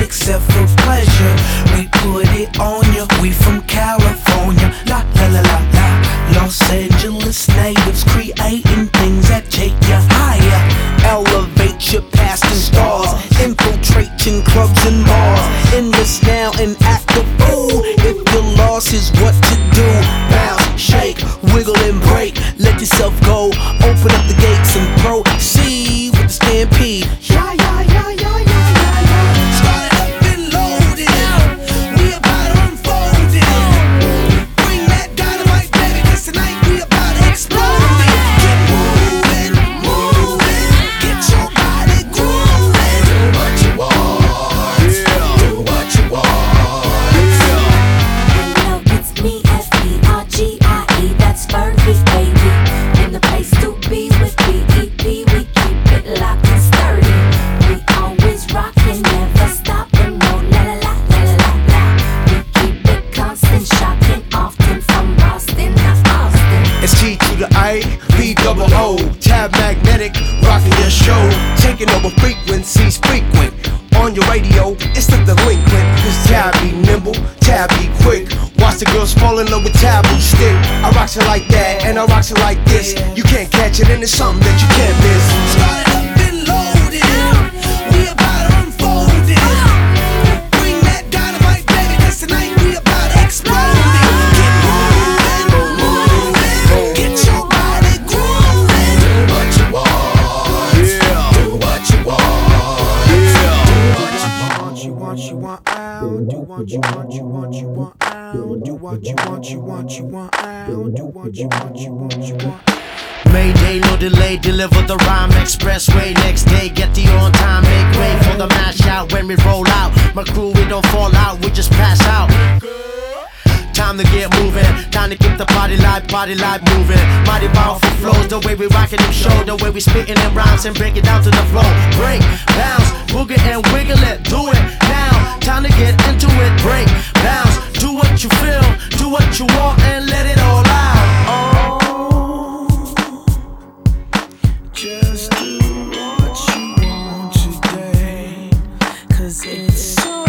except for pleasure. We put it on you, we from California. La la la la la. Los Angeles natives creating things that take you higher. Elevate your past and stars, infiltrating clubs and bars. Endless now and act a fool. If your loss is what to do, bounce, shake, wiggle and break. Let yourself go, open up the gates and proceed with the stampede. Yeah, yeah, yeah, yeah, yeah, yeah, yeah. Started up and loaded, we about to unfold it. Bring that dynamite, baby, 'cause tonight we about to explode it. Get moving, moving, get your body grooving. Do what you want, do what you want. Hello, it's me, F-E-R-G-I-E, that's Fergie, baby. In the place to be with B.E.P. We keep it locked and sturdy. We always rockin', never stoppin', no la-la-la, la-la-la-la. We keep it constant, shocking often from Boston to Austin. It's T to the I, B double O. Tab magnetic, rocking your show. Taking over frequencies frequent. On your radio, it's the delinquent. Cause Tab be nimble, Tab be quick. Watch the girls fall in love with taboo stick. I rocks it like that, and I rocks it like this. You can't catch it, and it's something that you can't miss. Started up and loaded, we about to unfold it. Bring that dynamite, baby, 'cause tonight we about to explode it. Get moving, moving, get your body grooving. Do what you want, do what you want, do what you want. You want, you want out. Do what you want, you want, you want out. Do what you want, you want, you want out. Do what you want, you want, you want. Mayday, no delay, deliver the rhyme expressway. Next day, get the on time, make way for the mash out. When we roll out, my crew, we don't fall out, we just pass out. Time to get moving, time to keep the party live moving. Mighty powerful flows, the way we rockin' them show, the way we spittin' them rhymes and break it down to the flow. Break, bounce, boogie and wiggle it, do it now. Time to get into it, break, bounce, do what you feel, do what you want and let it all out. Oh, just do what you want today, 'cause it's so